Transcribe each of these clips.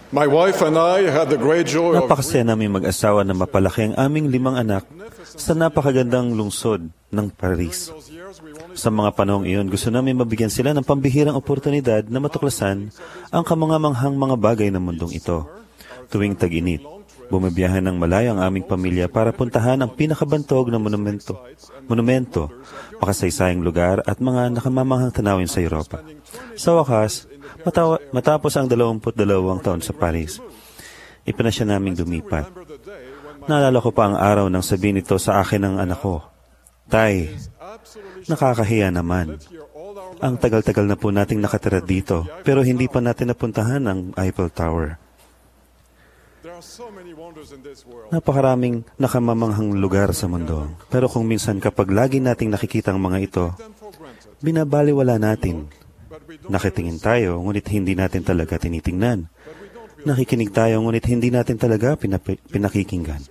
My wife and I had the great joy of Napakasaya namin mag-asawa na mapalaki ang aming 5 anak sa napakagandang lungsod ng Paris. Sa mga panahong iyon, gusto namin mabigyan sila ng pambihirang oportunidad na matuklasan ang kamangamanghang mga bagay ng mundong ito. Tuwing tag-init, bumibiyahe ng malayo ang aming pamilya para puntahan ang pinakabantog na monumento, makasaysayang lugar at mga nakamamanghang tanawin sa Europa. Sa wakas, matapos ang 22 taon sa Paris, ipinasya naming lumipat. Naalala ko pa ang araw nang sabihin ito sa akin ng anak ko, "Tay, nakakahiya naman. Ang tagal-tagal na po nating nakatira dito, pero hindi pa natin napuntahan ang Eiffel Tower." Napakaraming nakamamanghang lugar sa mundo, pero kung minsan kapag lagi nating nakikita ang mga ito, binabaliwala natin. Nakitingin tayo, ngunit hindi natin talaga tinitingnan. Nakikinig tayo, ngunit hindi natin talaga pinakikinggan.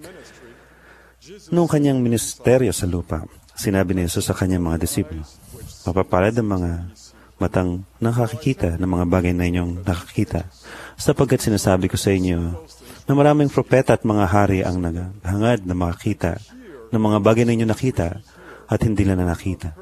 Noong kanyang ministeryo sa lupa, sinabi ni Jesus sa kanyang mga disipulo, "Mapapalad ang mga matang nakakikita ng mga bagay na inyong nakakita, sapagkat sinasabi ko sa inyo na maraming propeta at mga hari ang naghangad na makakita ng mga bagay na inyong nakita at hindi na nakita."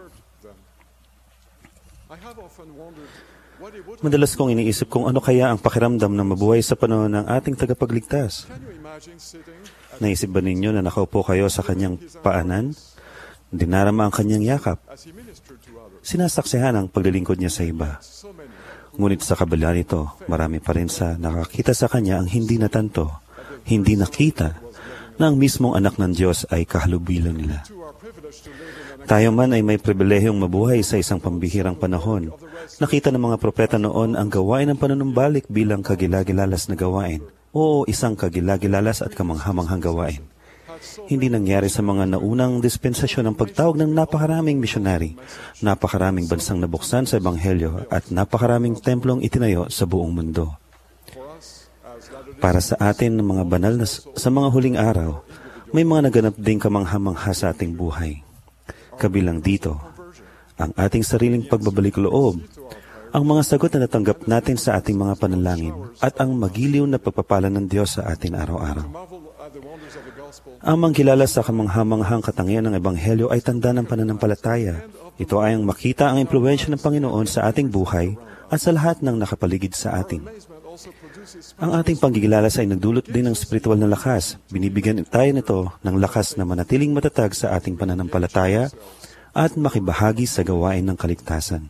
Madalas kong iniisip kung ano kaya ang pakiramdam na mabuhay sa panahon ng ating tagapagligtas. Naisip ba ninyo na nakaupo kayo sa kanyang paanan? Dinarama ang kanyang yakap. Sinasaksihan ang paglilingkod niya sa iba. Ngunit sa kabila nito, marami pa rin sa nakakita sa kanya ang hindi natanto, hindi nakita, na ang mismong anak ng Diyos ay kahalubilan nila. Tayo man ay may pribilehiyong mabuhay sa isang pambihirang panahon. Nakita ng mga propeta noon ang gawain ng panunumbalik bilang kagilagilalas na gawain. Oo, isang kagilagilalas at kamanghamanghang gawain. Hindi nangyari sa mga naunang dispensasyon ang pagtawag ng napakaraming misyonary, napakaraming bansang nabuksan sa Ebanghelyo at napakaraming templong itinayo sa buong mundo. Para sa atin ng mga banal na sa mga huling araw, may mga naganap ding kamangha-mangha sa ating buhay. Kabilang dito, ang ating sariling pagbabalik loob, ang mga sagot na natanggap natin sa ating mga panalangin, at ang magiliw na pagpapala ng Diyos sa atin araw-araw. Ang mangkilala sa kamanghamanghang katangian ng Ebanghelyo ay tanda ng pananampalataya. Ito ay ang makita ang impluwensya ng Panginoon sa ating buhay at sa lahat ng nakapaligid sa atin. Ang ating panggigilalas ay nagdulot din ng spiritual na lakas. Binibigyan tayo nito ng lakas na manatiling matatag sa ating pananampalataya at makibahagi sa gawain ng kaligtasan.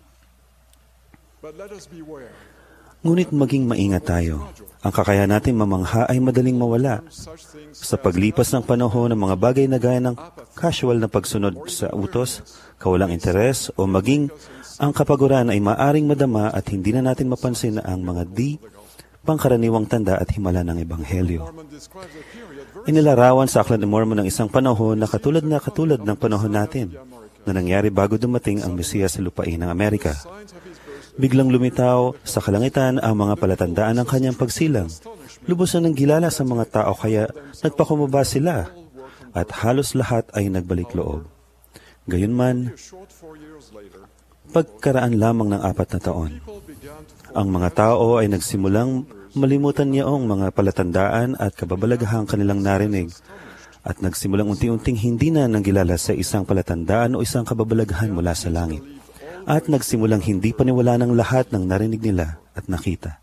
Ngunit maging maingat tayo. Ang kakayahan natin mamangha ay madaling mawala. Sa paglipas ng panahon ng mga bagay na gaya ng casual na pagsunod sa utos, kawalang interes, o maging ang kapaguran ay maaring madama at hindi na natin mapansin na ang mga pangkaraniwang tanda at himala ng Ebanghelyo. Inilarawan sa Aklat ng Mormon ng isang panahon na katulad ng panahon natin na nangyari bago dumating ang Mesiyas sa lupain ng Amerika. Biglang lumitaw sa kalangitan ang mga palatandaan ng kanyang pagsilang. Lubos na ng gilala sa mga tao kaya nagpakumbaba sila at halos lahat ay nagbalik loob. Gayunman, pagkaraan lamang ng 4 na taon, ang mga tao ay nagsimulang malimutan niyaong mga palatandaan at kababalagahang kanilang narinig at nagsimulang unti-unting hindi na nanggilala sa isang palatandaan o isang kababalaghan mula sa langit. At nagsimulang hindi paniwala ng lahat ng narinig nila at nakita.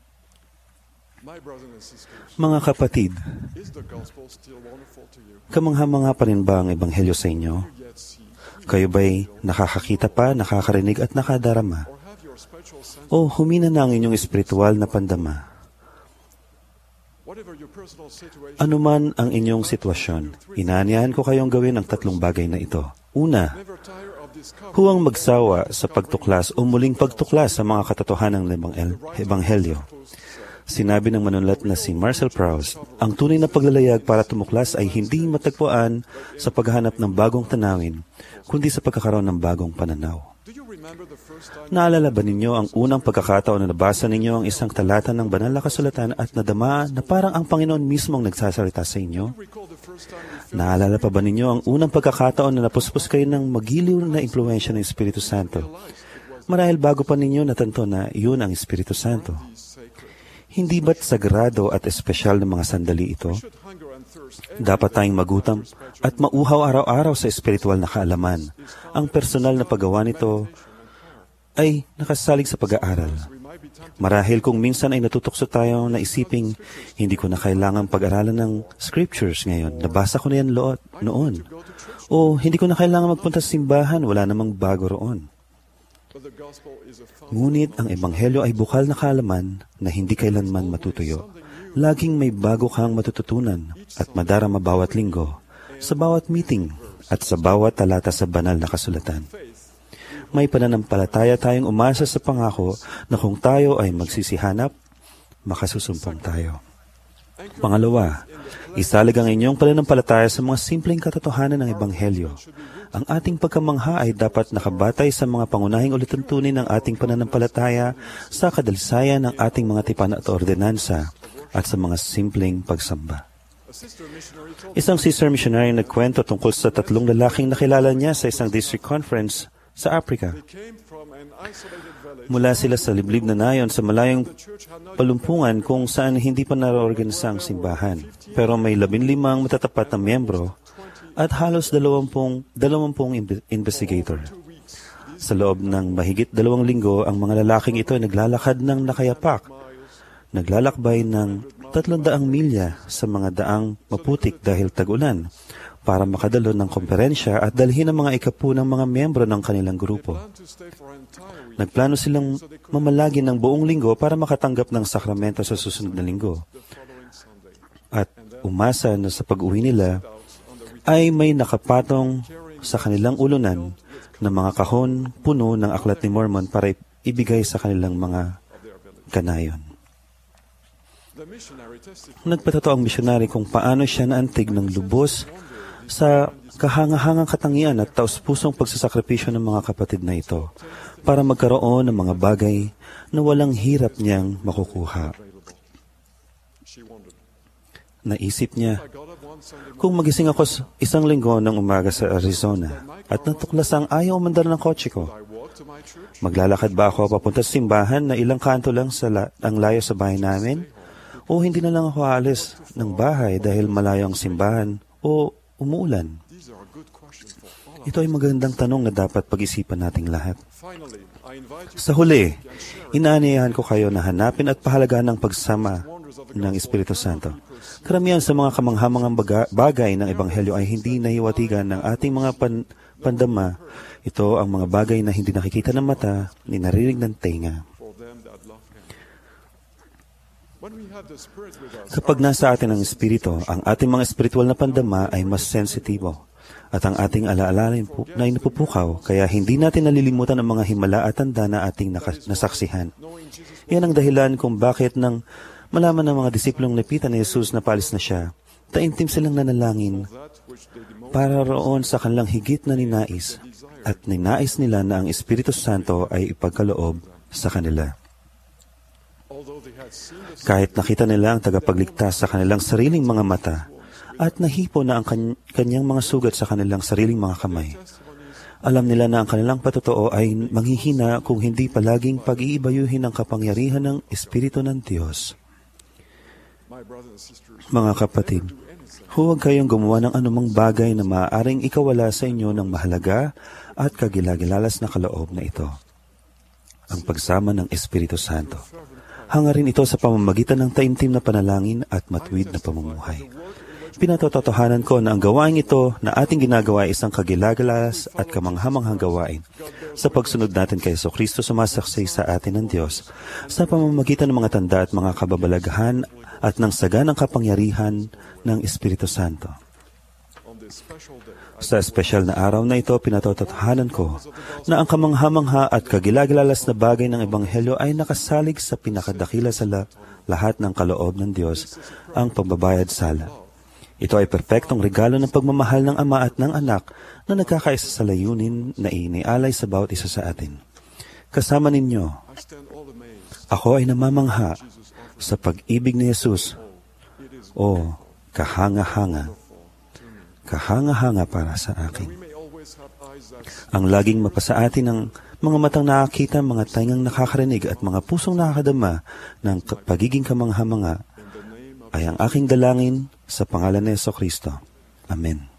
Mga kapatid, kamangha-mangha pa rin ba ang Ebanghelyo sa inyo? Kayo ba'y nakakakita pa, nakakarinig at nakadarama? O humina na ang inyong espiritual na pandama? Ano man ang inyong sitwasyon, inaanyahan ko kayong gawin ang 3 bagay na ito. Una, huwag magsawa sa pagtuklas o muling pagtuklas sa mga katotohanan ng Ebanghelyo. Sinabi ng manulat na si Marcel Proust, ang tunay na paglalayag para tumuklas ay hindi matagpuan sa paghahanap ng bagong tanawin, kundi sa pagkakaroon ng bagong pananaw. Naalala ba ninyo ang unang pagkakataon na nabasa ninyo ang isang talata ng banal na kasulatan at nadama na parang ang Panginoon mismo ang nagsasalita sa inyo? Naalala pa ba ninyo ang unang pagkakataon na napuspos kayo ng magiliw na impluwensya ng Espiritu Santo? Marahil bago pa ninyo natanto na iyon ang Espiritu Santo. Hindi ba't sagrado at espesyal na mga sandali ito? Dapat tayong magutom at mauhaw araw-araw sa espiritual na kaalaman. Ang personal na paggawa nito ay nakasalig sa pag-aaral. Marahil kung minsan ay natutukso tayo na isiping, hindi ko na kailangang pag-aralan ng scriptures ngayon. Nabasa ko na yan noon. O hindi ko na kailangan magpunta sa simbahan, wala namang bago roon. Ngunit ang Ebanghelyo ay bukal na kaalaman na hindi kailanman matutuyo. Laging may bago kang matututunan at madarama bawat linggo, sa bawat meeting at sa bawat talata sa banal na kasulatan. May pananampalataya tayong umasa sa pangako na kung tayo ay magsisihanap, makasusumpong tayo. Pangalawa, isalig ang inyong pananampalataya sa mga simpleng katotohanan ng Ebanghelyo. Ang ating pagkamangha ay dapat nakabatay sa mga pangunahing ulituntunin ng ating pananampalataya sa kadalisayan ng ating mga tipan at ordinansa at sa mga simpleng pagsamba. Isang sister missionary nagkwento tungkol sa 3 lalaking nakilala niya sa isang district conference sa Africa. Mula sila sa liblib na nayon sa malayong palumpungan kung saan hindi pa naraorganisa ang simbahan. Pero may 15 matatapat na miyembro at halos 20 investigator. Sa loob ng mahigit 2 linggo, ang mga lalaking ito ay naglalakad ng nakayapak. Naglalakbay ng 300 milya sa mga daang maputik dahil tag-ulan para makadalo ng komperensya at dalhin ang mga ikapu ng mga miyembro ng kanilang grupo. Nagplano silang mamalagi ng buong linggo para makatanggap ng sakramento sa susunod na linggo. At umasa na sa pag-uwi nila ay may nakapatong sa kanilang ulunan na mga kahon puno ng aklat ni Mormon para ibigay sa kanilang mga kanayon. Nagpatotoo ang misyonary kung paano siya naantig ng lubos sa kahangahangang katangian at taus-pusong pagsasakripisyo ng mga kapatid na ito para magkaroon ng mga bagay na walang hirap niyang makukuha. Naisip niya, kung magising ako isang linggo ng umaga sa Arizona at natuklasang ayaw umandar ng kotse ko, maglalakad ba ako papunta sa simbahan na ilang kanto lang ang layo sa bahay namin? O hindi na lang ako aalis ng bahay dahil malayo ang simbahan o umuulan? Ito ay magandang tanong na dapat pag-isipan nating lahat. Sa huli, inaanyayahan ko kayo na hanapin at pahalagaan ang pagsama ng Espiritu Santo. Karamihan sa mga kamanghamangang bagay ng Ebanghelyo ay hindi nahiwatigan ng ating mga pandama. Ito ang mga bagay na hindi nakikita ng mata, ni naririnig ng tenga. Kapag nasa atin ang Espiritu, ang ating mga espiritual na pandama ay mas sensitibo at ang ating alaala na napupukaw, kaya hindi natin nalilimutan ang mga himala at tanda na ating nasaksihan. Yan ang dahilan kung bakit nang malaman ng mga disiplong napitan ni Jesus na paalis na siya, taimtim silang nanalangin para roon sa kanilang higit na ninais at ninais nila na ang Espiritu Santo ay ipagkaloob sa kanila. Kahit nakita nila ang tagapagligtas sa kanilang sariling mga mata at nahipo na ang kanyang mga sugat sa kanilang sariling mga kamay, alam nila na ang kanilang patotoo ay manghihina kung hindi palaging pag-iibayuhin ang kapangyarihan ng Espiritu ng Diyos. Mga kapatid, huwag kayong gumawa ng anumang bagay na maaaring ikawala sa inyo ng mahalaga at kagilagilalas na kaloob na ito, ang pagsama ng Espiritu Santo. Hangarin ito sa pamamagitan ng taimtim na panalangin at matuwid na pamumuhay. Pinatotohanan ko na ang gawain ito na ating ginagawa ay isang kagilagalas at kamanghamanghang gawain. Sa pagsunod natin kay Jesucristo, sumasaksi sa atin ng Diyos sa pamamagitan ng mga tanda at mga kababalaghan at ng saganang kapangyarihan ng Espiritu Santo. Sa espesyal na araw na ito, pinatotohanan ko na ang kamanghamangha at kagilagilalas na bagay ng Ebanghelyo ay nakasalig sa pinakadakila sa lahat ng kaloob ng Diyos, ang pagbabayad sala. Ito ay perpektong regalo ng pagmamahal ng Ama at ng Anak na nagkakaisa sa layunin na inialay sa bawat isa sa atin. Kasama ninyo, ako ay namamangha sa pag-ibig ni Jesus. O, kahanga-hanga. Kahanga-hanga para sa akin. Ang laging mapasa atin ang mga matang nakakita, mga taingang nakakarinig, at mga pusong nakakadama ng pagiging kamangha-mangha, ay ang aking dalangin sa pangalan ni Jesucristo. Amen.